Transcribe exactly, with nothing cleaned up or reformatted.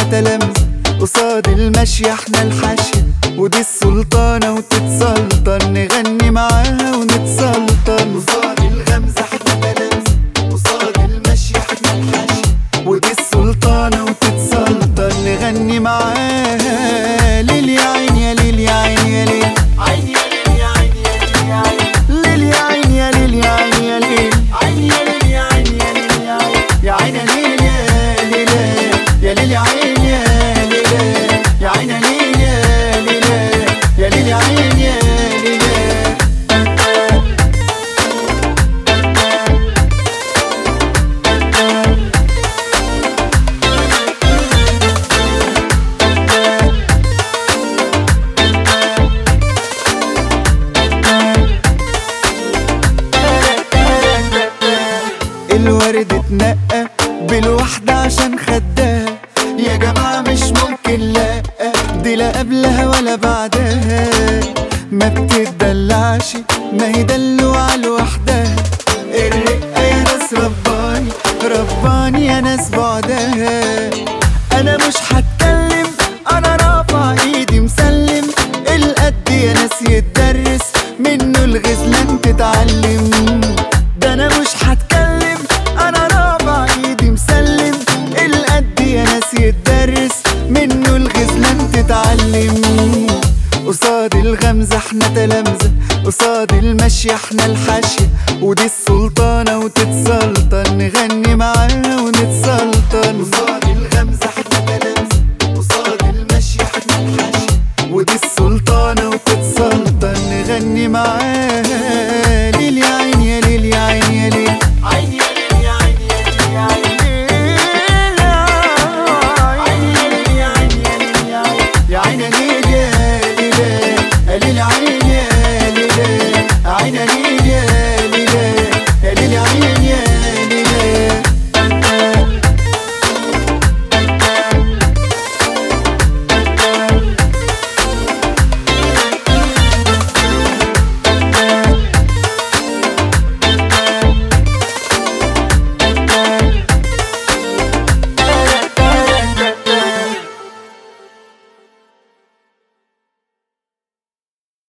تلامذة، قصاد المشي احنا الحاشية، ودي السلطانة وتتسلطن نغني معاها ونتسلطن. قصاد الغمزة احنا تلامذة، قصاد المشي احنا الحاشية، ودي السلطانة وتتسلطن نغني معاها. ليل يا عين يا ليل يا عين يا ليل، عين يا ليل يا عين يا ليل يا عين، ليل يا عين يا ليل يا عين يا ليل، عين يا ليل يا عين يا ليل يا عين، يا عين يا ليل يا ليل يا ليل يا عين يا ليل، يا عين يا ليل يا ليل يا ليل يا عين يا ليل. الورد اتنقى بالوحدة عشان خدها، يا جماعة مش ممكن لا، دي لا قبلها ولا بعدها، ما بتدلعش ما هي دلوعة لوحدها. الرقة يا ناس رباني رباني يا ناس بعدها. انا مش هتكلم انا رافع ايدي مسلم، القد يا ناس يتدرس منه الغزلان تتعلم. ده انا مش هتكلم انا رافع ايدي مسلم، القد يا ناس يتدرس منه الغزلان تتعلم. قصاد الغمزة احنا تلامذة، قصاد المشي احنا الحاشية، ودي السلطة